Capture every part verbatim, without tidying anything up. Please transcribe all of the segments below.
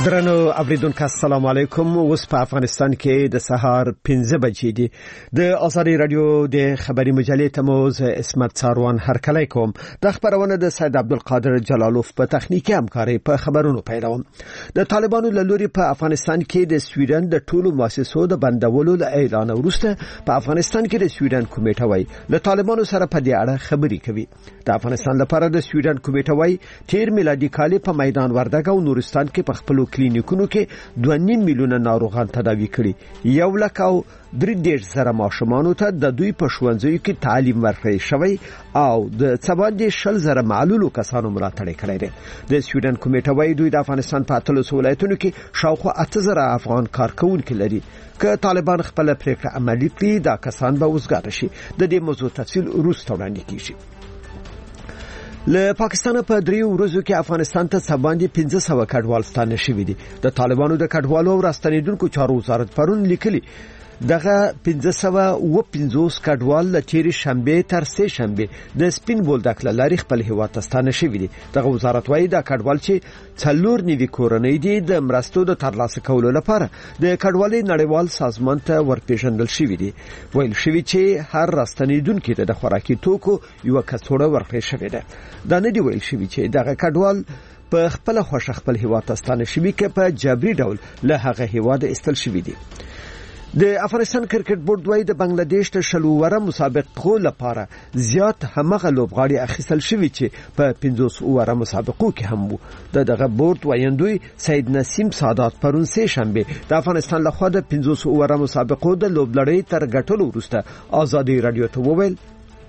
درنو اوریدونکو السلام علیکم. اوس په افغانستان کې د سهار پنځه بجې دي. د آزادي رادیو د خبري مجلې تموز اسمت ساروان هرکلی کوم. د خبرونه د سید عبدالقادر جلالوف په تخنیکی همکاري په خبرونو پیلوم. د طالبانو له لوري په افغانستان کې د سویډن د ټولو مؤسسو د بندولو له اعلان وروسته په افغانستان کې د سویډن کمیټه وای له طالبانو سره په دې اړه خبري کوي. د افغانستان لپاره د سویډن کمیټه وای تیر میلادي کال په میدان وردګ او نورستان کې په خپل کلینیکونو کې دوه نیم میلیونه ناروغان تداوی کړي. یو لک او درې دېرش زره ماشومانو ته د دوی په ښوونځیو کې تعلیم ورکړی شوی او د څباندې شل زره معلولو کسانو ملاتړ کړی دی. د سویډن کمیټه وایي دوی د افغانستان په اتلس ولایتونو کې شاوخوا اته زره افغان کارکونکي لري. که طالبان خپل پریکړه عملي کړي دا کسان به وزګار شي. د دې موضوع تفصیل وروسته وړاندې کیږي. له پاکستان په دریو ورځو کې افغانستان ته سباندې پنځه سوه کډوال ستانه شوي دي. د طالبانو د کډوالو او راستنیدونکو چارو وزارت پرون لیکلي دغه پنځه سوه و پنځوس کډوال له تیرې شنبه تر سه شنبه د سپین بولدک له لارې خپل هیواد ته ستانه شوي دي. دغه وزارت وايي دا کډوال چې څلور نوي کورنۍ دي د مرستو د ترلاسه کولو لپاره د کډوالۍ نړیوال سازمان ته ورپېژندل شوي دي. ویل شوي چې هر راستنیدونکي ته د خوراکي توکو یو کڅوړه ورکړل شوې ده. دا نه دی ویل شوي چې دغه کډوال په خپل خوښه خپل هیواد ته ستانه شوي که په جبري ډول له هغه هیواد ایستل شوي دي. د افغانستان کرکټ بورډ وايي د بنگلاديش ته شلووره مسابقو لپاره زیات همغه لوبغاړي اخیستل شوي چې په پنځوس اوره مسابقو کې هم وو. د دغه بورډ وایندوی سید نسیم سادات پرون سه شنبه د افغانستان لخوا د پنځوس اوره مسابقو د لوبلړۍ تر ګټلو وروسته آزادي رادیو ته وویل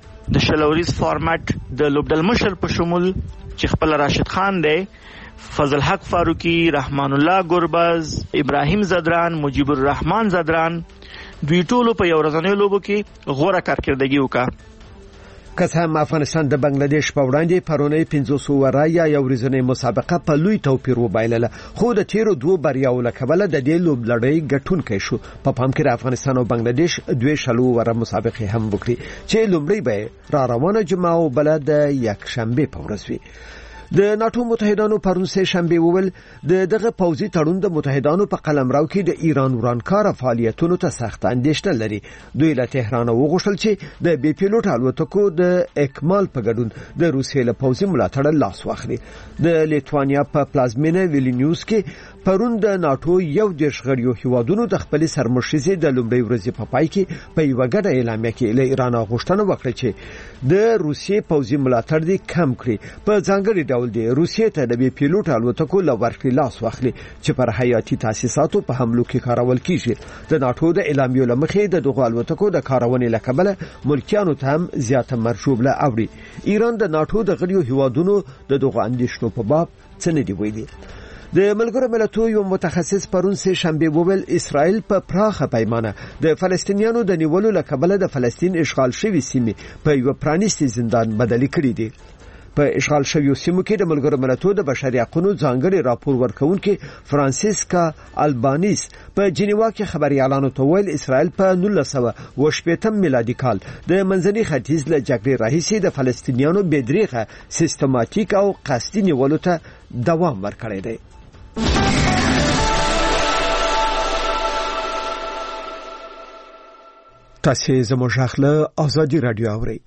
د شلوریز فارمټ د لوبډل مشر په شمول چې خپل راشد خان دی، فضل حق فاروقی، رحمان الله گربز، ابراهیم زدران، مجیب الرحمن زدران دوی ټولو په یو ورځنۍ لوبو کې غوره کارکردګي وکړه. که څه هم افغانستان د بنگلاديش په وړاندې پرونی پنځوس اوره یا یو ورځنۍ مسابقه په لوی توپیر وبایلله، خو د تیرو دوه بریاو له کبله د دې لوبلړۍ ګټونکی شو. په پام کې د افغانستان او بنگلاديش دوه شلو اوره مسابقه هم وکړي چې لومړی به را روانه جمعه او بل د یک شنبه په ورځ وي. د ناتو متحدانو پرون سه شنبه وویل د دغه پوځي تړون د متحدانو په قلمرو کې د ایران ورانکار فعالیتونو ته سخت اندېښنه لري. دوی له تهران وغوښتل چې د بي پیلوټ الوتکو د اکمال په ګډون د روسیې له پوځي ملاتړ لاس واخلي. د لیتوانیا په پلازمینه ویلنیوس کې پرون د ناتو یو دیرش غړیو هیوادونو د خپل سرمشرزي د لومړۍ ورځې په پای کې په یو ګډه اعلامیه کې له ایران غوښتنه وکړه چې د روسیې پوځي ملاتړ دې کم کړي. په ځانګړي ډول دی روسیې ته د بي پیلوټ الوتکو له ورکړې لاس واخلي چې پر حیاتي تاسیساتو په حملو کې کارول کیږي. د ناتو د اعلامیو لمخې د دغه الوتکو د کارونې لکبله ملکیانو ته هم زیاته مرجوبله اوړي. ایران د ناتو د غړیو هیوادونو د دغه اندېښنو په باب څه نه دی ویلي. د ملګرو ملتونو یو متخصص پرون سه شنبه وویل اسرائیل په پراخه پیمانه د فلسطینیانو د نیولو لکبله د فلسطین اشغال شوی سیمه په یو پرانیستي زندان بدلی کړی دی. په اشغال شویو سیمو کې د ملګرو ملتونو د بشري حقوقو ځانګړي راپور ورکونکي فرانسیسکا البانیس په جنیوا کې خبري اعلان وکړ اسرائیل په نولس سوه و شپږم میلادي کال د منځني ختیځ له جګړې راهیسې د فلسطینیانو بېدریغه سیستماتیک او قصدي نیولو ته دوام ورکړی دی. تاسو زموږ خپل آزادي رادیو اورئ.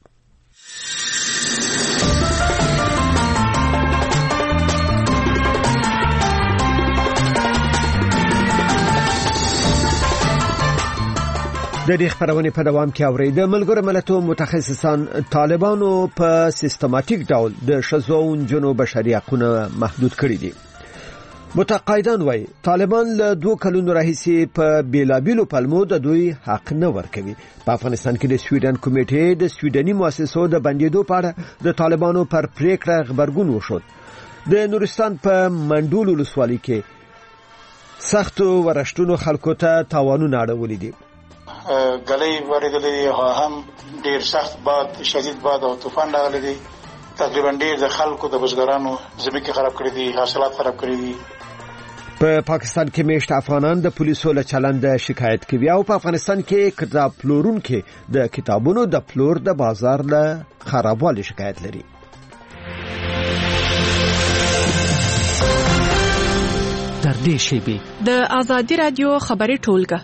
د دې خبرونه په دوام کې اوري د ملګرو ملتونو متخصصان طالبانو په سیستماتیک ډول د شذو جنو بشري حقوقونه محدود کړی دي. متقاعدان وایي طالبان له دوه کلونو راهیسې په بیلابیلو پلمو د دوی حق نه ورکوي. په افغانستان کې د سویډن کمیټې د سویډني مؤسسو د بندیدو په اړه د طالبانو پر پریکړه خبرګون وشود. د نورستان په منډول ولسوالۍ کې سختو ورشتونو خلکو ته تاوانونه اړولي دي. غلې ورغلې هم ډېر سخت باد شدید باد او طوفان راغلی دی. تقریبا ډېر د خلکو د بزګرانو ځمکې خراب کړې دي، حاصلات خراب کړې دي. په پاکستان کې میشت افغانان د پولیسو له چلند شکایت کوي او په افغانستان کې کتاب پلورونکو د کتابونو د پلور د بازار له خرابوالي شکایت لري. در نږدې شیبې. د آزادي رادیو خبري ټولګه.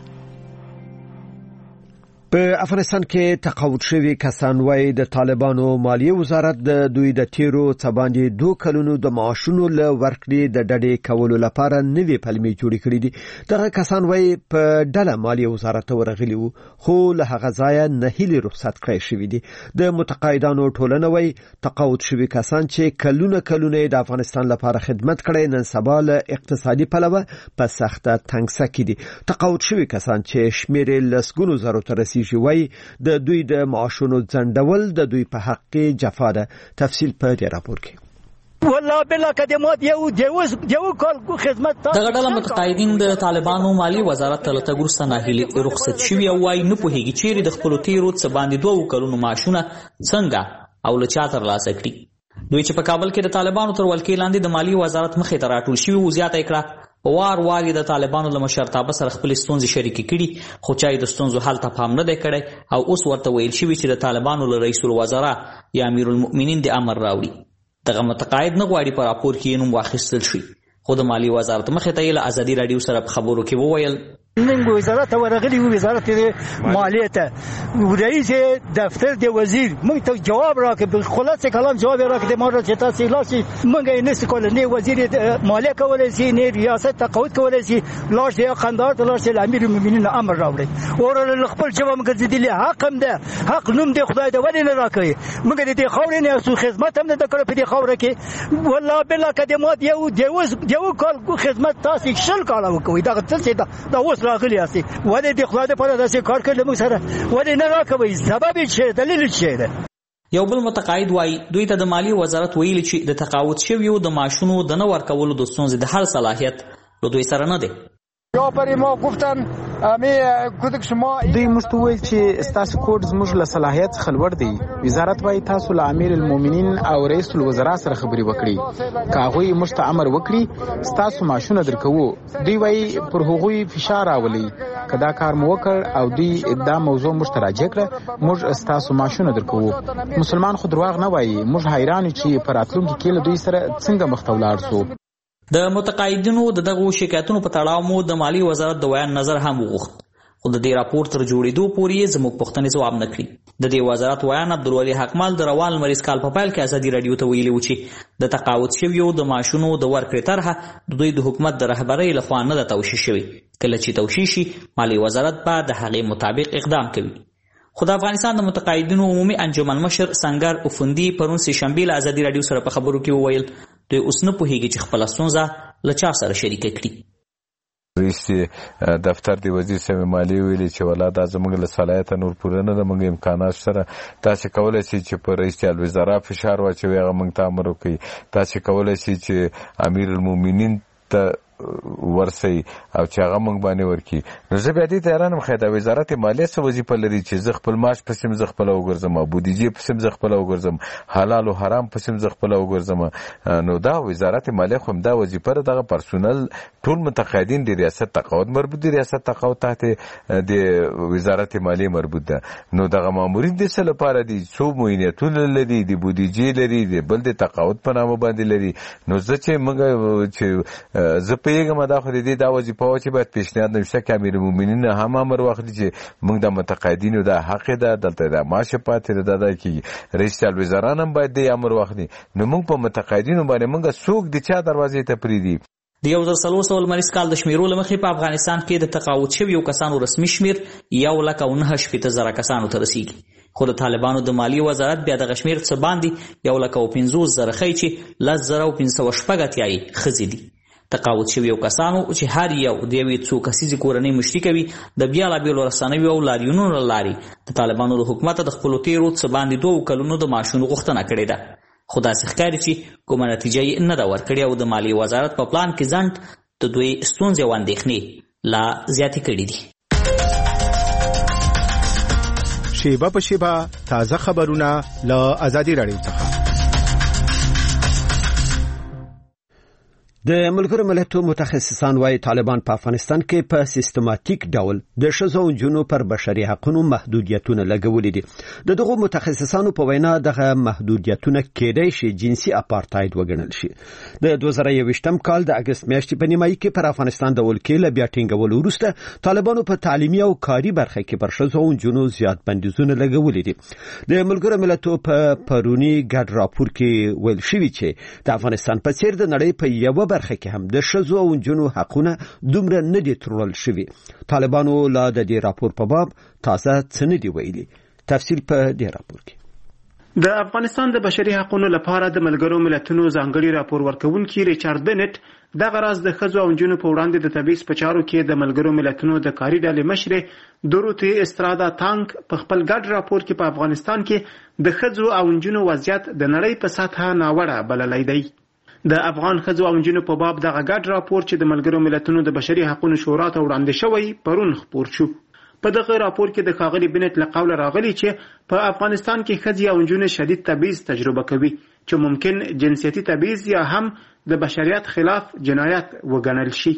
په افغانستان کې تقاعد شوي کسان وايي د طالبانو مالیه وزارت د دوی د تیرو څه باندې دوه کلونو د معاشونو له ورکړې د ډډې کولو لپاره نوې پلمې جوړې کړې دي. دغه کسان وايي په ډله مالیه وزارت ورغلي وو خو له هغه ځایه نه هیلې رخصت کړی شوې دي. د متقاعدانو ټولنه وايي تقاعد شوي کسان چې کلونه کلونه د افغانستان لپاره خدمت کړی نن سبا له اقتصادي پلوه په سخته تنګسه کې دي. تقاعد شوي کسان چې شمېر لسګونو زرو ته رسیږي وای د دوی د معاشونو ځنډول د دوی په حق کې جفا ده. تفصیل په دې راپور کې. والله بلا کدمات یو دیوس دیو کال خدمت تا دغه ډله متقاعدین د طالبانو مالی وزارت ته لتګورسته ناهیلي رخصت شوی او وايي نه پوهیږي چیرې د خپل تیرو څه باندې دوه کلونو معاشونه څنګه او له چا ترلاسه کړي. دوی چې په کابل کې د طالبانو تر ولکې لاندې د مالی وزارت مخې ته راټول شوي و زیاته کړه وار وار د طالبانو له مشرتابه سره خپل ستونزې شریکې کړي خو چا د ستونزو حل ته پام نه دی کړی او اوس ورته ویل شوي چې د طالبانو له رئیس الوزرا یا امیر المؤمنین د امر راوړي. دغه متقاعد نه غواړي په راپور کې نوم واخیستل شي خو د مالی وزارت مخې ته یې له ازادي رادیو سره په خبرو کې وویل من وزارت ورغلی وزارت مالیه ته رئیس دفتر د وزیر موږ ته جواب راکړ په خلاصه کلام جواب راکړ ما را چې تاسو لاسي موږ یې نس کول نه وزیر مالیه کولای شي نه ریاست تقاعد کولای شي لاش دی قندار ته لاش امیر المؤمنین امر راوړي اور خپل جواب موږ دې حق هم ده حق نوم دی خدای دې ولې نه راکړي موږ دې خاورې نه سو خدمت هم نه کړو په دې خاور کې والله بلا کدمات یو دیوس دیو کال خدمت تاسو شل کال وکوي دا څه دا اوس راغلی اسی ولې د خدای په اړه داسې کار کړل موږ سره ولې نه راکوي سبب څه دلیل څه ده. یو بل متقاعد وایي دوی ته د مالی وزارت ویلي چې د تقاعد شویو د معاشونو د نه ورکولو د ستونزې د حل صلاحیت له دوی سره نه دی. یا پرې ما گفتن امی کودک شما دوی موږ ته ویل چې ستاسو کوډ زموږ له صلاحیت څخه لوړ دی. وزارت وايي تاسو له امیر المؤمنین او رئیس الوزرا سره خبرې وکړي که هغوی موږ ته امر وکړي ستاسو معاشونه درکوو. دوی وايي پر هغوی فشار راولي که دا کار مو وکړ او دوی دا موضوع موږ ته راجع کړه موږ ستاسو معاشونه درکوو. مسلمان خو دروغ نه وايي. موږ حیران چې په راتلونکي کې له دوی سره څنګه مخ ته ولاړ سو. د متقاعدینو د دغو شکایتونو په تړاو مو د مالی وزارت د ویان نظر هم وغوښت خو د دې راپور تر جوړېدو پورې زموږ پوښتنې ځواب نه کړي. د دې وزارت ویان عبدالولي حقمل د روان لمریز کال په پیل کې ازادي راډیو ته ویلي و چې د تقاعد شویو د معاشونو د ورکړې طرحه د دوی د حکومت د رهبرۍ لخوا نه ده توشیح شوې. کله چې توشیح شي مالی وزارت به د هغې مطابق اقدام کوي. خو د افغانستان د متقاعدینو عمومي انجمن مشر سنگر افندي پرون سه شنبه له ازادي راډیو سره په خبرو کې وویل دوی اوس نه پوهیږي چې خپل ستونزه له چا سره شریکه کړي. رئیس دفتر دی وزیر صاحب مالی ویلي چې ولا دا زموږ له صلاحیت نور پوره نه ده موږ امکانات سره تاسو کولای شئ چې په رئیس الوزرا فشار واچوي هغه موږ ته امر وکړي. تاسو کولای شئ چې امیر المؤمنین ته ورسي او چې هغه موږ باندې ورکی. نو زه بیا دې ته حیران یم خو د وزارت مالیه څه وظیفه لري چې زه خپل معاش پسې زه خپله وګرځم او بودیجې پسې زه خپله وګرځم حلال او حرام پسې زه خپله وګرځم. نو دا وزارت مالیه خو همدا وظیفه ده. دغه پرسونل ټول متقاعدین د ریاست تقاعد مربوط دي. ریاست تقاعد تحت د وزارت مالیه مربوط ده. نو دغه مامورین د څه لپاره دي څو معینتونه لري د بودیجې لري د بل د تقاعد په نامه باندې لري. نو زه چې موږ چې زه پیغام دا خو دې دا وظیفه و چې باید پیشنهاد نشته چې امیر المؤمنین هم امر واخلي چې موږ د متقاعدینو دا حق ده دلته د معاش پاتې ده دا کې رئیس الوزرا هم باید دې امر واخلي. نو موږ په متقاعدینو باندې موږ څوک د چا دروازې ته پریدي. د یو زر څلور سوه لمریز کال د شمیرو له مخې په افغانستان کې د تقاعد شویو کسانو رسمي شمیر یو لک او نهه شپېته زره کسانو ته رسیږي خو د طالبانو د مالی وزارت بیا دغه شمیر څه باندې یو لک او پنځوس زره ښیي چې لس زره او پنځه سوه شپږ اتیا یې ښځې دي. تقاعد شویو کسانو چې هر یو د یوې څو کسیزې کورنۍ مشري کوي د بېلابېلو رسنیو او لاریونونو له لارې د طالبانو د حکومته د خپلو تېرو څه باندې دوو کلونو د معاشونو غوښتنه کړې ده. خو داسې ښکاري چې کومه نتیجه یې نه ده ورکړې او د مالی وزارت په پلان کې ځنډ د دوی ستونزې او اندېښنې لا زیاتې کړي دي. شیبه په شیبه تازه خبرونه له ازادي راډیو څخه. د ملګرو ملتونو متخصصان وايي طالبان په افغانستان کې په سیستماتیک ډول د ښځو او نجونو پر بشري حقوقو محدودیتونه لګولي دي. د دغو متخصصانو په وینا دغه محدودیتونه کېدای شي جنسي اپارټاید وګڼل شي. د دوه زره یوویشتم کال د اگست میاشتې په نیمایي کې پر افغانستان د ولکې له بیا ټینګولو وروسته طالبانو په تعلیمي او کاري برخه کې پر ښځو او نجونو زیات بندیزونه لګولي دي. د ملګرو ملتونو په پرونی ګډ راپور کې ویل شوی چې د افغانستان په څیر د نړۍ په یو برخه کې هم د ښځو او نجونو حقونه دومره نه دي ترول شوي. طالبانو لا د دې راپور په باب تازه څه نه دي ویلي. تفصیل په دې راپور کې. د افغانستان د بشري حقوقو لپاره د ملګرو ملتونو ځانګړي راپور ورکوونکي ریچارډ بنټ دغه راز د ښځو او نجونو په وړاندې د تبعیض په چارو کې د ملګرو ملتونو د کاري ډلې مشرې دوروتی استرادا تانک په خپل ګډ راپور کې په افغانستان کې د ښځو او نجونو وضعیت د نړۍ په سطحه ناوړه بللی دی. د افغان ښځو او نجونو په باب دغه ګډ راپور چې د ملګرو ملتونو د بشري حقوقو شورا ته وړاندې شوی پرون خپور شو. په دغه راپور کې د ښاغلي بنټ له قوله راغلي چې په افغانستان کې ښځې او نجونې شدید تبعیض تجربه کوي چې ممکن جنسیتي تبعیض یا هم د بشریت خلاف جنایت وګڼل شي.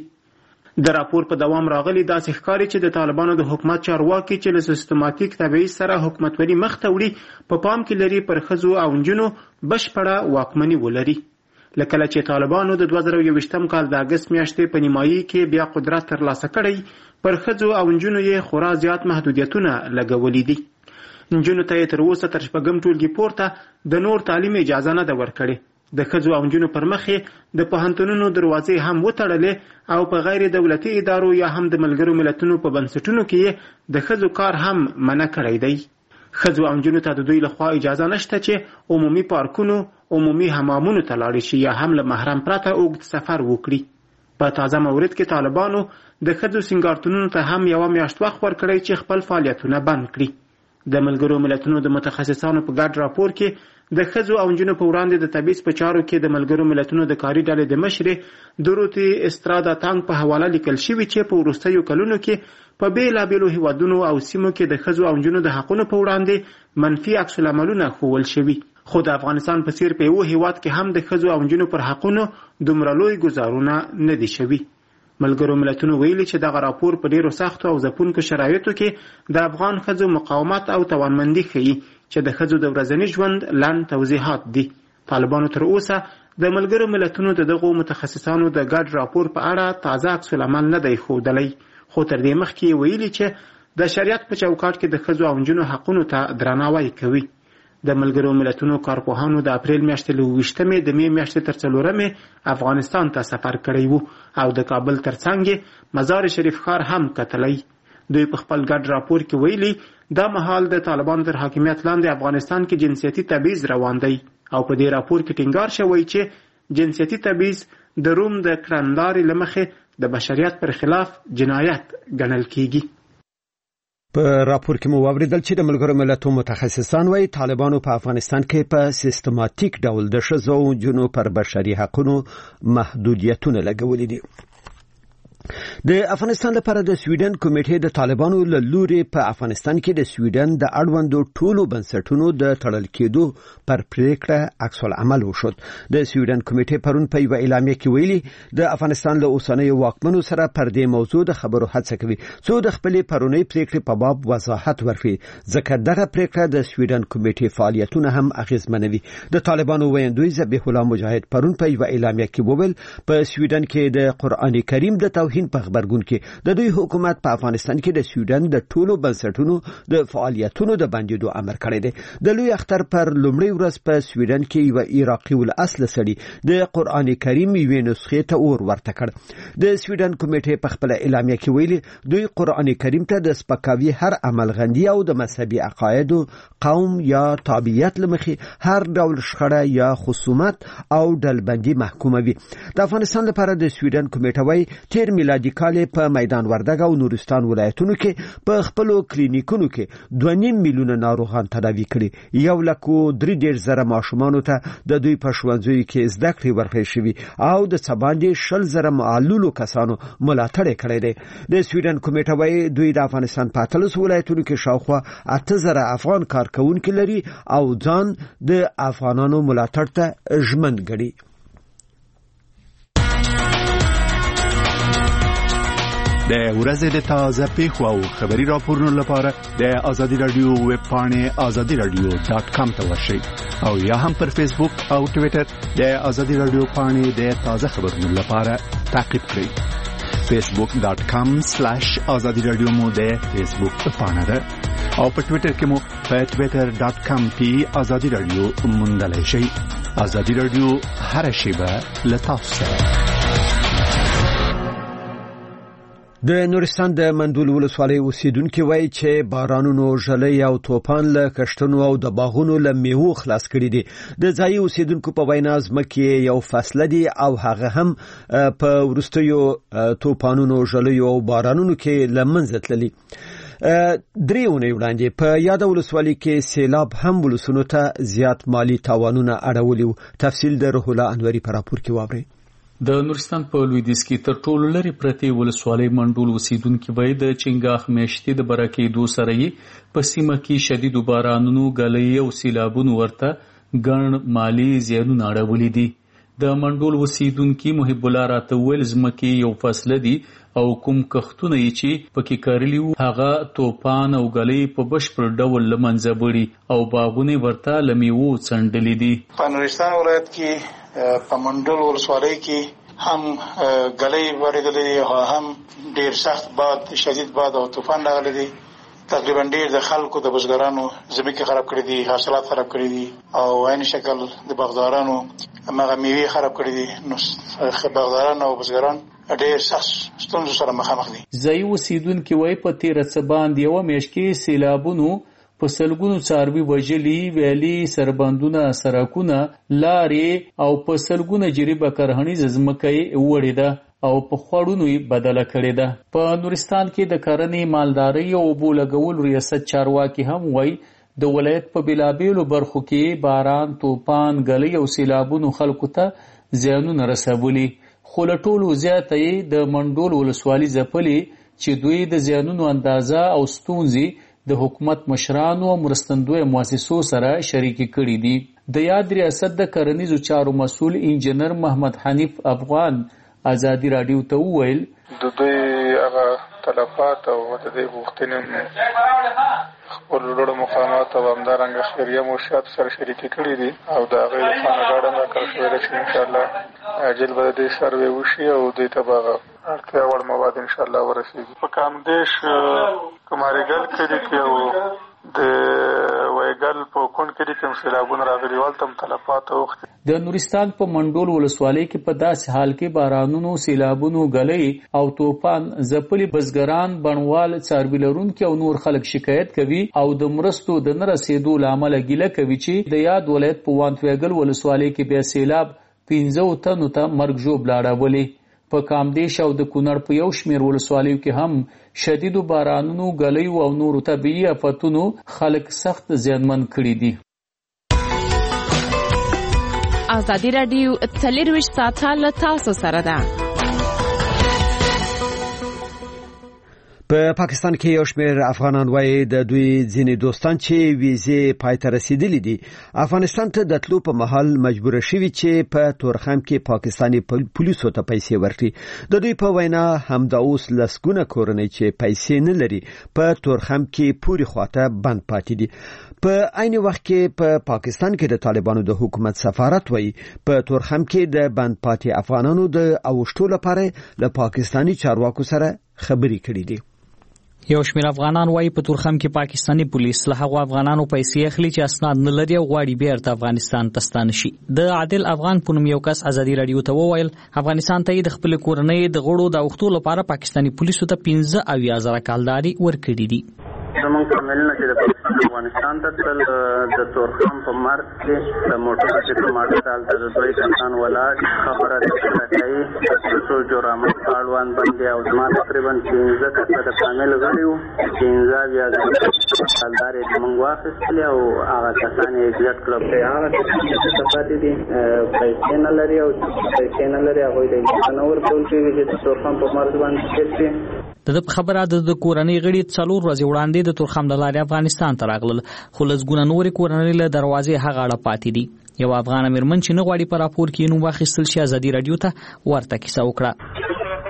د راپور په دوام راغلي داسې ښکاري چې د طالبانو د حکومت چارواکي چې له سیستماتیک تبعیض سره حکومتولي مخ ته وړي په پام کې لري پر ښځو او نجونو بشپړه واکمني ولري. لکه چې طالبانو د دوه زره یوویشتم کال د اگست میاشتې په نیمایي کې بیا قدرت ترلاسه کړی پر ښځو او نجونو یې خورا زیات محدودیتونه لګولي دي. نجونو ته یې تر اوسه تر شپږم ټولګي پورته د نور تعلیم اجازه نه ده ورکړې. د ښځو او نجونو پر مخ یې د پوهنتونونو دروازې هم وتړلې او په غیر دولتي ادارو یا هم د ملګرو ملتونو په بنسټونو کې د ښځو کار هم منع کړی دی. ښځو او نجونو ته د دوی لخوا اجازه نشته چې عمومي پارکونو عمومي حمامونو ته لاړې شي یا هم له محرم پرته اوږد سفر وکړي. په تازه مورد کې طالبانو د ښځو سینګارتونونو ته هم یوه میاشت وخت ورکړی چې خپل فعالیتونه بند کړي. د ملګرو ملتونو د متخصصانو په ګډ راپور کې د ښځو او نجونو په وړاندې د تبعیض په چارو کې د ملګرو ملتونو د کاري ډلې د مشرې دوروتی استرادا تانک په حواله لیکل شوي چې په وروستیو کلونو کې په بیلابیلو هیوادونو او سیمو کې د ښځو او نجونو د حقونو په وړاندې منفي عکس العملونه ښوول شوي. خو د افغانستان په څیر په یو هیواد کې هم د ښځو او نجونو پر حقونو دومره لوی ګزارونه نه دي شوي. ملګرو ملتونو ویلي چې دغه راپور په ډیرو سختو او ځپونکو شرایطو کې د افغان ښځو مقاومت او توانمندي ښیي چې د ښځو د ورځني ژوند لنډ توضیحات دي. طالبانو تر اوسه د ملګرو ملتونو د دغو متخصصانو د ګډ راپور په اړه تازه عکس العمل نه دی ښودلی، خو تر دې مخکې ویلي چې د شریعت په چوکاټ کې د ښځو او نجونو حقونو ته درناوی کوي. د ملګرو ملتونو کارپوهانو د اپریل میاشتې له اوویشتمې د مې میاشتې تر څلورمې افغانستان ته سفر کړی وو او د کابل ترڅنګ مزار شریف ښار هم کتلی. دوی په خپل ګډ راپور کې ویلي دا مهال د طالبانو تر حاکمیت لاندې افغانستان کې جنسیتي تبعیض روان دی او په دې راپور کې ټینګار شوی چې جنسیتي تبعیض د روم د کړنلارې له مخې د بشریت پر خلاف جنایت ګڼل کیږي. په راپور کې مو واوریدل چې د ملګرو ملتونو متخصصان وايي طالبانو په افغانستان کې په سیستماتیک ډول د ښځو او نجونو پر بشري حقوقو محدودیتونه لګولي دي. د افغانستان لپاره د سویډن کمیټې د طالبانو له لوري په افغانستان کې د سویډن د اړوندو ټولو بنسټونو د تړل کېدو پر پریکړه عکس العمل وشود. د سویډن کمیټې پرون په یو اعلامیه کې ویلي د افغانستان له اوسنیو واکمنو سره پر دې موضوع د خبرو هڅه کوي څو د خپلې پرونی پریکړې په باب وضاحت ورکړي، ځکه دغه پریکړه د سویډن کمیټې فعالیتونه هم اغیزمنوي. د طالبانو ویاندوی ذبیح الله مجاهد پرون په یو اعلامیه کې وویل په سویډن کې د قرآن کریم د توهین په خبرګون کې د دوی حکومت په افغانستان کې د سویډن د ټولو بنسټونو د فعالیتونو د بندیدو امر کړی دی. د لوی اختر پر لومړۍ ورځ په سویډن کې یو عراقي الاصل سړي د قرآن کریم یوې نسخې ته اور ورته کړ. د سویډن کمیټې په خپل اعلامیه کې ویلي دوی قرآن کریم ته د سپکاوي هر عملغندي او د مذهبي عقایدو، قوم یا تابعیت لمخې هر ډول شخړه یا خصومت او ډلبندي محکوموي. د افغانستان لپاره د سویډن کمیټه وايي تیر میلادي کال په میدان وردګ او نورستان ولایتونو کې په خپل کلینیکونو کې دوه نیم میلیونه ناروغان تداوي کړي. یو لک درې دېرش زره ماشومانو ته د دوی په ښوونځیو کې زده کړې ورکړل شوي او د څه باندې شل زره معلولو کسانو ملاتړ یې کړی دی. د سویډن کمیټه وايي دوی د افغانستان په اتلسو ولایتونو کې شاوخوا اته زره افغان کارکوونکي لري او ځان د افغانانو ملاتړ ته ژمن ګڼي. د ورځې د تازه پیښو او خبري راپورونو لپاره د آزادي رادیو ویب پاڼه آزادي رادیو ډاٹ کام ته ورشئ او یا هم پر فیسبوک او ټوئیټر د آزادي رادیو پاڼه د تازه خبرونو لپاره تعقیب کړئ. فیسبوک ډاٹ کام سلیش آزادي رادیو مو د فیسبوک پاڼه ده او په ټوئیټر کې مو په ټوئیټر ډاٹ کام کې آزادي رادیو موندلای شئ. آزادي رادیو هر شیبه له تاسو سره. د نورستان د مندول ولسوالۍ اوسیدونکو وایي چې بارانونو ژلۍ او توپان له کښتونو او د باغونو له میوو خلاص کړي دي. د ځایي اوسیدونکو په وینا ځمکې یو فصله دي او هغه هم په وروستیو توپانونو ژلیو او بارانونو کې له منځه تللي. درې اونۍ وړاندې په یاده ولسوالۍ کې سیلاب هم ولسونو ته زیات مالی تاوانونه اړولي. تفصیل د روح الله انوري په راپور کې واورئ. د نورستان په لویدیځ کې تر ټولو لرې پرتې ولسوالۍ منډول اوسیدونکي وایي د چنګاښ میاشتې د برکېدو سره یې په سیمه کې شدیدو بارانونو ږلۍ او سیلابونو ورته ګڼ مالي زیانونه اړولي دي. د منډول اوسیدونکي محب الله راته وویل ځمکې یو فصله دي او کوم کښتونه یې چې پکې کرلي وو هغه توپان او ږلۍ په بشپړ ډول له منځه وړي او باغونه ورته له میوو څنډلي دي. په نورستان ولایت کې په منډول ولسوالۍ کې هم ږلۍ ورېدلې او هم ډېر سخت باد شدید باد او طوفان راغلی دی. تقریبا ډېر د خلکو د بزګرانو ځمکې خراب کړي دي، حاصلات خراب کړي دي او عین شکل د باغدارانو هغه میوې خراب کړي دي. نو باغداران او بزګران ډېر سخت ستونزو سره مخامخ دي. ځایي اوسیدونکي وایي په تېره څه باندې یوه میاشت کې سیلابونو په سلګونو څاروي وژلي، ویالې، سربندونه، سړکونه، لارې او په سلګونه جریبه کرهڼیزه ځمکه یې وړې ده او په خوړونو یې بدله کړې ده. په نورستان کې د کرنې، مالدارۍ او اوبو لګولو ریاست چارواکي هم وایي د ولایت په بېلابېلو برخو کې باران، توپان، ږلۍ او سیلابونو خلکو ته زیانونه رسولي. خو له ټولو زیاته یې د منډول ولسوالي ځپلې چې دوی د زیانونو اندازه او ستونزې د حکومت مشرانو او مرستندویه مؤسسو سره شریکي کړي دي. د یاد ریاست د کرنیزو چارو مسؤل انجنیر محمد حنیف افغان آزادي رادیو ته وویل د دوی هغه تلفات او د دې غوښتنې خپل لوړ مقامات او همدارنګه خیریه موشات سره شریکي کړي دي او د هغې لپاره ګاډن راکړل شوی ده چې انشاءالله عاجل به د دې سروې وشي او دوی ته به هغه اړتیا وړ مواد انشاءالله ورسېږي. په کامدیش کماریګل کلي کې او د وایګل په کونډ کلي کې هم سیلابونه راغلي هلته هم تلفات اوښتي. د نورستان په منډول ولسوالۍ کې په داسې حال کې بارانونو، سیلابونو، ږلۍ او توپان ځپلي بزګران، بڼوال، څاروي لرونکي او نور خلک شکایت کوي او د مرستو د نه رسېدو له امله ګیله کوي چې د یاد ولایت په وانتویګل ولسوالۍ کې بیا سیلاب پنځو تنو ته مرګ ژوبله اړولې. په کامدیش او د کونړ په یو شمېر ولسوالیو کې هم شدیدو بارانونو، ږلیو او نورو طبیعي آفتونو خلک سخت زیانمن کړي دي. آزادي رادیو څلرویشت ساعته له تاسو سره ده. په پاکستان کې یو شمېر افغانان وایي د دوی ځینې دوستان چې ویزې پای ته رسیدلي دي افغانستان ته د تلو په مهال مجبور شوي چې په تورخم کې پاکستاني پولیسو ته پیسې ورکړي. د دوی په وینا همدا اوس لسګونه کورنۍ چې پیسې نه لري په تورخم کې پوري خواته بند پاتې دي. په عین وخت کې په پاکستان کې د طالبانو د حکومت سفارت وایي په تورخم کې د بند پاتې افغانانو د اوښتو لپاره له پاکستاني چارواکو سره خبرې کړې دي. یو شمېر افغانان وایي په تورخم کې پاکستاني پولیس له هغو افغانانو پیسې اخلي چې اسناد نه لري او غواړي بیرته افغانستان ته ستانه شي. د عادل افغان په نوم یو کس آزادي رادیو ته وویل افغانستان ته د خپل کورنۍ د غړو د اوښتو لپاره پاکستاني پولیسو ته پنځه اویا زره کالداري ورکړي دي. زمونږ فامیلونه چې د افغانستان ته تل د تورخم په مرګ کې د موټر چې ټماټر دالته د دوی کسان ولاړ خبره د کوي څو جرامه اړوند باندې او زما تقریبا پنځه کسه د فامیل غړي وو پنځه اویا زره کالداري زمونږ واخیستلې او هغه کسان یې ایګزیټ کړل چې هغه څه پاتې دي پیسې نه لري او پیسې نه لري هغوی د انسان ورکول کېږي چې د تورخم په مرګ باندې تېر شي. د خبره د کورنۍ غړي څلور ورځې وړاندې د تورخم د لارې افغانستان ته راغلل خو لسګونه نورې کورنۍ له دروازې هغه اړه پاتې دي. یو افغان میرمن چې نه غواړي په راپور کې نوم واخیستل شي آزادي رادیو ته ورته کیسه وکړه.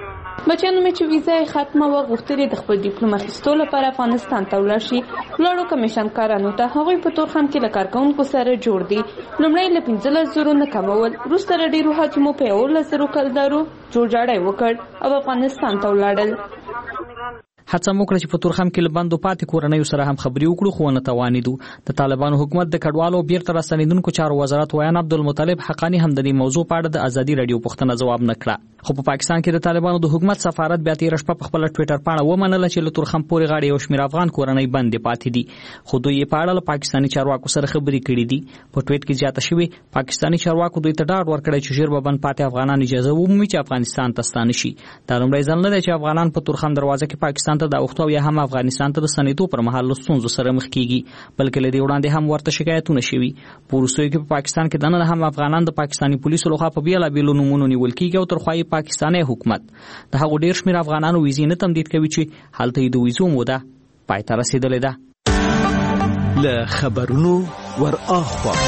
بچیانو مې چې ویزه یې ختمه وه غوښتل یې د خپل ډیپلوم اخیستو لپاره افغانستان ته ولاړ شي. ولاړو کمیشنکارانو ته هغوی په تورخم کې له کارکوونکو سره جوړ دي. لومړی له پنځلس زرو نه کمول، وروسته له ډېرو حاجمو په یولس زرو کلدارو جوړجاړی وکړ او افغانستان ته ولاړل. هڅه وکړه چې په تورخم کې له بندو پاتې کورنیو سره هم خبرې وکړو خو ونه توانېدو. د طالبانو حکومت د کډوالو بیرته راستنېدونکو چارو وزارت ویان عبدالمطلب حقانی هم د دې موضوع په اړه د ازادي رادیو پوښتنه ځواب نه کړه. خو په پاکستان کې د طالبانو د حکومت سفارت بیا تېره شپه په خپله ټویټر پاڼه ومنله چې له تورخم پورې غاړې یو شمېر افغان کورنۍ بندې پاتې دي. خو دوی یې په اړه له پاکستاني چارواکو سره خبرې کړې دي. په ټویټ کې زیاته شوې پاکستاني چارواکو دوی ته ډاډ ورکړی چې ژر به بند پاتې افغانان اجازه ومومي چې افغانستان ته ستانه شي. دا لومړی ځل نه دی چې افغانان په تورخم دروازه کې پاکستان ته د اوښتو او یا هم افغانستان ته د ستنېدو پر مهال له ستونزو سره مخ کیږي، بلکې له دې وړاندې هم ورته شکایتونه شوي. په وروستیو کې په پاکستان کې دننه هم افغانان د پاکستاني پولیسو لخوا په بېلابېلو نومونو نیول کیږي او تر خوا یې پاکستاني حکومت د هغو ډېر شمېر افغانانو ویزې نه تمدید کوي چې هلته یې د ویزو موده پای ته رسېدلې ده. له خبرونو ور اخوا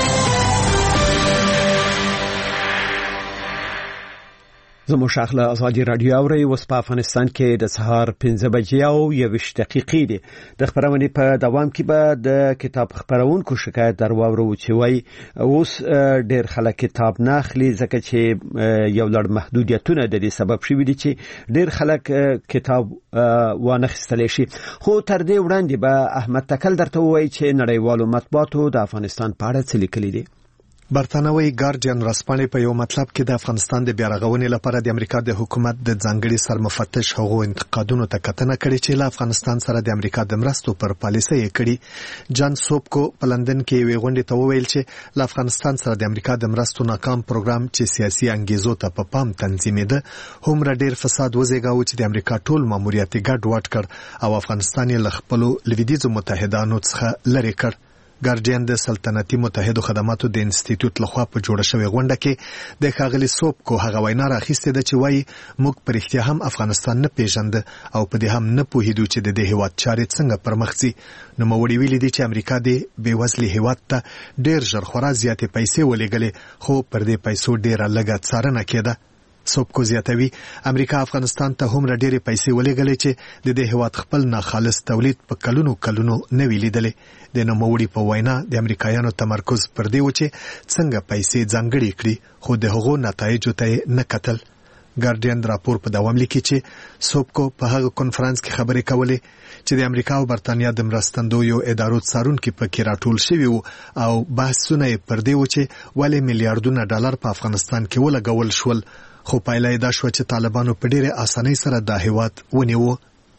زموږ شاخله ازادي رادیو اوري اوس په افغانستان کې د سهار پنځه بجې او یوویشت دقیقې دي. د خبرونې په دوام کې به د کتاب خبرونکو شکایت در واورو چې وایي اوس ډېر خلک کتاب نه اخلي ځکه چې یو لړ محدودیتونه د دې سبب شوي دي چې ډېر خلک کتاب وانه خستلی شي. خو تر دې وړاندې به احمد تکل درته ووایي چې نړیوالو مطبوعاتو د افغانستان په اړه څه لیکلي دي. برتانوي ګارډین رسپانې په یو مطلب کې د افغانستان د بیارغونې لپاره د امریکا د حکومت د ځانګړي سرمفتش هغو انتقادونو ته کتنه کړې چې له افغانستان سره د امریکا د مرستو پر پالیسۍ یې کړي. جان سوبکو په لندن کې یوې غونډې ته وویل چې له افغانستان سره د امریکا د مرستو ناکام پروګرام چې سیاسي انګیزو ته په پام تنظیمېده هومره ډېر فساد وزېږاوه چې د امریکا ټول ماموریت یې ګډوډ کړ او افغانستان یې له خپلو لویدیځو متحدانو څخه لرې کړ. ګارډین د سلطنتي متحدو خدماتو د انسټیټیوټ لخوا په جوړه شوې غونډه کې د ښاغلي سوبکو هغه وینا راخیستې ده چې وایي موږ په رښتیا هم افغانستان نه پیژنده او په دې هم نه پوهېدو چې د دې هیواد چارې څنګه پرمخ ځي. نوموړي ویلي دي چې امریکا د بېوزلي هیواد ته ډېر ژر خورا زیاتې پیسې ولېږلې خو پر دې پیسو ډېره لږه څارنه کېده. سوبکو زیاتوي امریکا افغانستان ته هم ډېرې پیسې ولېږلې چې د دې هیواد خپل ناخالص تولید په کلونو کلونو نه وی لیدلې. د نوموړي په وینا د امریکایانو تمرکز پر دې و چې څنګه پیسې ځانګړې کړي خو د هغو نتایجو ته نه کتل. ګارډین راپور په دوام لیکي چې سوبکو په هغه کنفرانس کې خبرې کولې چې د امریکا او برتانیا د مرستندویو ادارو څارونکي پکې راټول شوي وو او بحثونه یې پر دې و چې ولې میلیارډونه ډالر په افغانستان کې ولګول شول خو پایله یې دا شوه چې طالبانو په ډېرې اسانۍ سره دا هیواد ونیوه.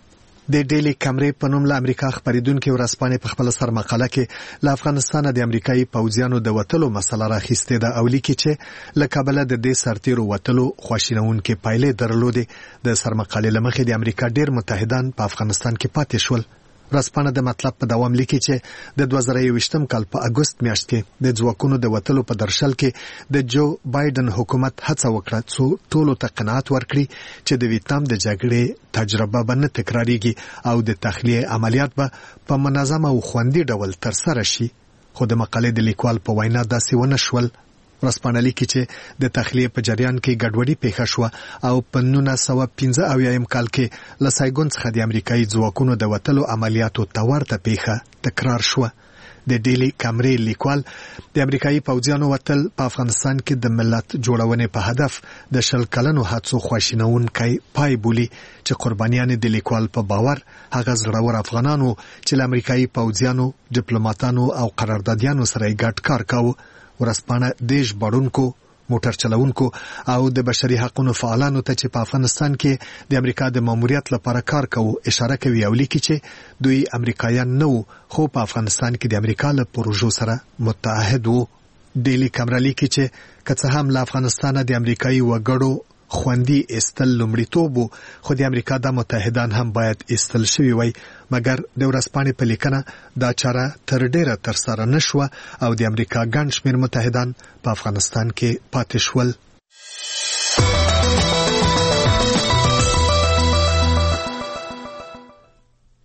د ډیلی کمرې په نوم له امریکا خبرېدونکې ورځپاڼې په خپله سرمقاله کې له افغانستانه د امریکایي پوځیانو د وتلو مسله راخیستې ده او لیکي چې له کابله د دې سرتیرو وتلو خواشینونکې پایلې درلودې. د سرمقالې له مخې د امریکا ډېر متحدان په افغانستان کې پاتې شول. ورځپاڼه د مطلب په دوام لیکي چې د دوه زره یوویشتم کال په اګوست میاشت کې د ځواکونو د وتلو په درشل کې د جو بایدن حکومت هڅه وکړه څو ټولو ته قناعت ورکړي چې د ویتنام د جګړې تجربه به نه تکراریږي او د تخلیه عملیات به په منظم او خوندي ډول ترسره شي. خو د مقالې د لیکوال په وینا داسې ونه شول. ورځپاڼه لیکي چې د تخلیه په جریان کې ګډوډي پیښه شوه او په نولس سوه پنځه اویایم کال کې له سایګون څخه د امریکایي ځواکونو د وتلو عملیاتو ته ورته پیښه تکرار شوه. د ډیلی کمرې لیکوال د امریکایي پوځیانو وتل په افغانستان کې د ملت جوړونې په هدف د شل کلنو هڅو خواشینونکی پای بولي چې قربانیان د لیکوال په باور هغه زړور افغانانو چې له امریکایي پوځیانو ډیپلوماټانو او قراردادیانو سره یې ګډ کار کاوه. ورځپاڼه دیش باړونکو موټر چلونکو او د بشري حقوقو فعالانو ته چې په افغانستان کې د امریکا د ماموریت لپاره کار کوي اشاره کوي او لیکي چې دوی امریکایان نه وو خو په افغانستان کې د امریکا له پروژو سره متحد وو. ډیلی کمره لیکي چې که څه هم له افغانستانه د امریکایي وګړو خوندي استل لومړیتوب وو خو د امریکا د متحدان هم باید استل شوي وای مګر د ورځپاڼې په لیکنه دا چاره تر ډیره ترسره نه شوه او د امریکا ګڼ شمېر متحدان په افغانستان کې پاتې شول.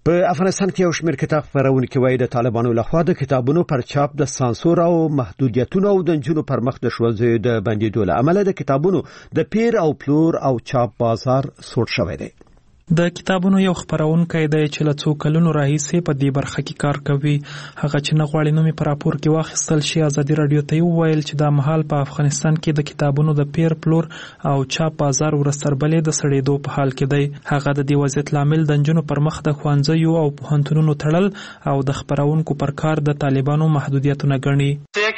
په افغانستان کې یو شمېر کتاب خپرونکي وایي د طالبانو لخوا د کتابونو پر چاپ د سانسور او محدودیتونو او د نجونو پر مخ د ښوونځیو د بندیدو له امله د کتابونو د پیر او پلور او چاپ بازار سوړ شوی دی. د کتابونو یو خبرونکی دی چې له څو کلونو راهیسې په دې برخه کې کار کوي. هغه چې نه غواړي نومې په راپور کې واخیستل شي ازادي راډیو ته وویل چې دا مهال په افغانستان کې د کتابونو د پیر پلور او چاپ بازار ورستربلې د سړېدو په حال کې دی. هغه د دې وضعیت لامل د نجونو پر مخ د ښوونځیو او پوهنتونونو تړل او د خبرونکو پر کار د طالبانو محدودیتونه ګڼي.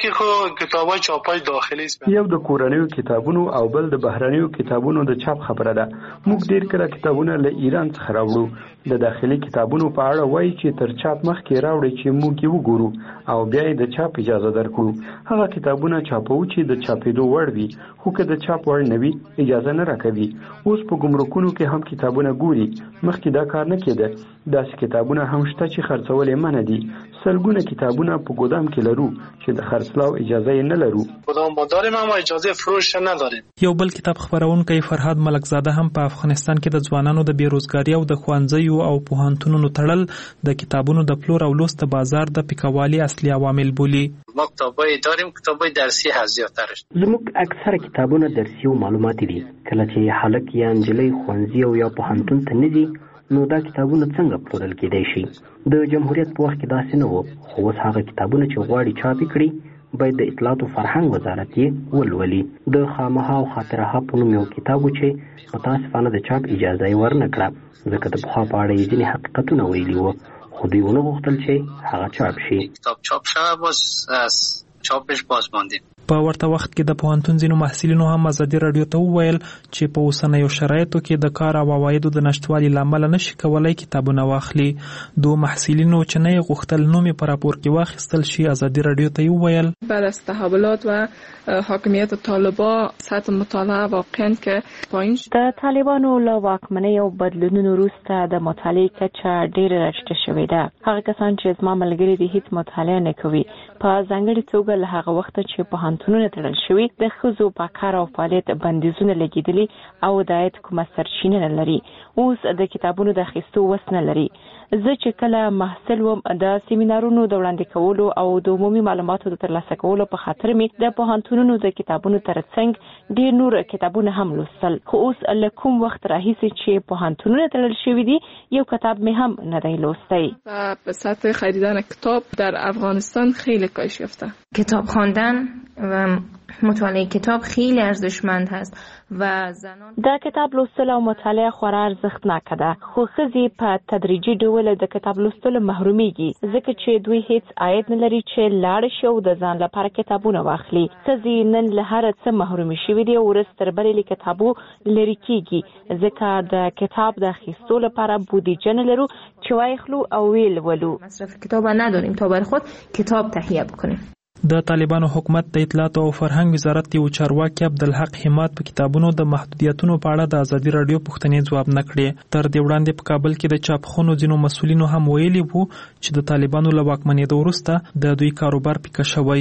یو د کورنیو کتابونو او بل د بهرنیو کتابونو د چاپ خبره ده. موږ ډیر کله کتابونه له ایران څخه راوړو. د داخلي کتابونو په اړه وایي چې تر چاپ مخکې راوړي چې موږ یې وګورو او بیا یې د چاپ اجازه درکړو. هغه کتابونه چاپو چې د چاپېدو وړ وي خو که د چاپ وړ نه وي اجازه نه راکوي. اوس په ګمرکونو کې هم کتابونه ګوري. مخکې دا کار نه کېده. داسې کتابونه هم شته چې خرڅول یې منع دي. سلګونه کتابونه په ګودام کې لرو چې د خرڅلاو اجازه یې نه لرو. ګودام داریم اما اجازه فروش نداریم. یو بل کتاب خبرونکی فرهاد ملکزاده هم په افغانستان کې د ځوانانو د بیروزګاری او د ښوونځیو او پوهنتونونو تړل د کتابونو د پلور او لوست بازار د پیکوالي اصلي عوامل بولي. ما کتابای داریم کتابای درسی هست زیاترش. زموږ اکثره کتابونه درسي او معلوماتي دي. کله چې هلک یا نجلۍ ښوونځي او یا پوهنتون ته نه ځي نو دا کتابونه څنګه پلورل کېدای شي؟ د جمهوریت په وخت کې داسې نه و. خو اوس هغه کتابونه چې غواړي چاپ کړي باید د اطلاعات او فرهنګ وزارت یې ولولي. د خامها او خاطره په نوم یو کتاب و چې متاسفانه د چاپ اجازه یې ورنه کړه ځکه د پخوا په اړه یې ځینې حقیقتونه ویلي وو خو دوی ونه غوښتل چې هغه چاپ شي. کتاب چاپ شوه باز از چاپش باز ماندیم. په ورته وخت کې د پوهنتون ځینو محصلینو هم ازادي راډیو ته وویل چې په اوسنیو شرایطو کې د کار او عوایدو د نشټوالي له امله نشي کولی کتابونه واخلي. دو محصلینو چې نه یې غوښتل نوم یې په راپور کې واخیستل شي ازادي راډیو ته وویل بعد از تحولات و حاکمیت طالبا سطح مطالعه واقعا که پایین شد. د طالبانو له واکمنۍ او بدلونونو وروسته د مطالعې کچه ډېره راټیټه شوې ده. هغه کسان چې زما ملګري دي هیڅ مطالعه نه کوي. په ځانګړې توګه له هغه وخته چې پوهنتونونه تړل شوي د ښځو په کار او فعالیت بندیزونه لګېدلي او د عاید کومه سرچینه نه لري. اوس د کتابونو د اخیستو وس نه لري. زه چې کله محصل وم د سیمینارونو د وړاندې کولو او د عمومي معلوماتو د ترلاسه کولو په خاطر مې د پوهنتونونو د کتابونو ترڅنګ ډېر نور کتابونه هم لوستل. خو اوس له کوم وخت راهیسې چې پوهنتونونه تړل شوي دي یو کتاب مې هم نه دی لوستی. په سطح خریدن کتاب در افغانستان خیلی کاهش یافته. کتاب خواندن و مطالعه کتاب خیلی ارزشمند هست و زنان دا کتاب لوستل او مطالعه خورا ارزښتناکه ده خو ښځې په تدریجي ډول د کتاب لوستلو محرومیږي ځکه چې دوی هیڅ عاید نه لري چې لاړ شي او د ځان لپاره کتابونه واخلي. ښځې نن له هر څه محرومې شوي دي او ورځ تر بلې له کتابو لرې کېږي ځکه د کتاب د اخیستو لپاره بودیجه نه لرو چې واخلو او ویې لولو. مصرف کتاب نداریم تا بر خود کتاب تهیه بکنیم. د طالبانو حکومت د اطلاعات او فرهنګ وزارت یو چارواکي عبدالحق حماد په کتابونو د محدودیتونو په اړه د ازادي راډیو پوښتنې ځواب نه کړې. تر دې وړاندې په کابل کې د چاپخونو ځینو مسؤلینو هم ویلي وو چې د طالبانو له واکمنېدو وروسته د دوی کاروبار پیکه شوی.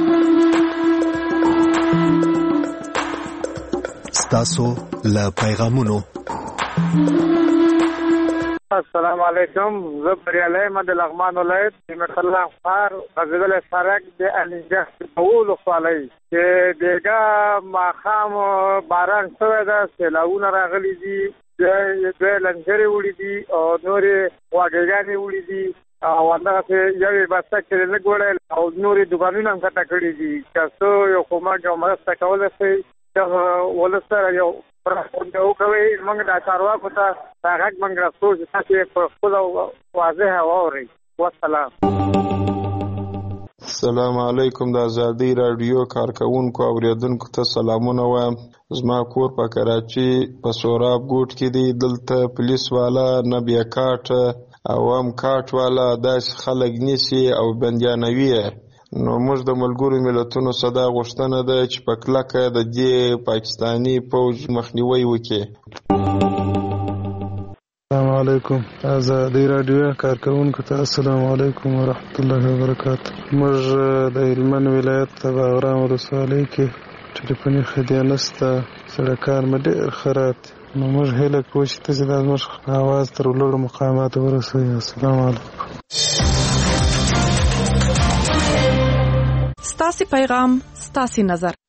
ستاسو له پیغامونو السلام علیکم. زه بریالی احمد لغمان ولایت نعمت الله خار غزل سرک د الینجه اول خپلای چې دیګه ماخام باران شوی ده سیلاونه راغلي دي د لنجرې وړي دي او نورې غواګانې وړي دي او همدغسې یوې بسته کې لږ وړی او نورې دوکانونه هم کټه کړي دي که څه یو کومک او مرسته کولی شئ دغه ولس سره یو پرخونده وکوئ. موږ دا چارواکو ته دا غږ موږ رسو چې تاسې په خپله واضحه واورئ. والسلام. السلام علیکم. د ازادي راډیو کارکونکو اوریدونکو ته سلامونه وایم. زما کور په کراچي په سوراب ګوټ کې دی. دلته پولیس والا نه بیا کاټ او هم کاټ والا داسې خلک نیسي او بندیانوي. نو موږ د ملګرو ملتونو صدا غوښتنه ده چې په کلکه د دې پاکستاني پوځ مخنیوی وکړي. السلام علیکم. ازادي راډیو کارکونکو ته السلام علیکم ورحمت الله وبرکاته. موږ د هلمند ولایت د باغرام ولسوالۍ کې ټلیفوني خدمات نشته، سړکان مې ډېر خراب دي. نو موږ هیله کوو چې تاسو دا زموږ اواز تر لوړو مقاماتو ورسوئ. السلام علیکم. ستاسو پیغام ستاسو نظر.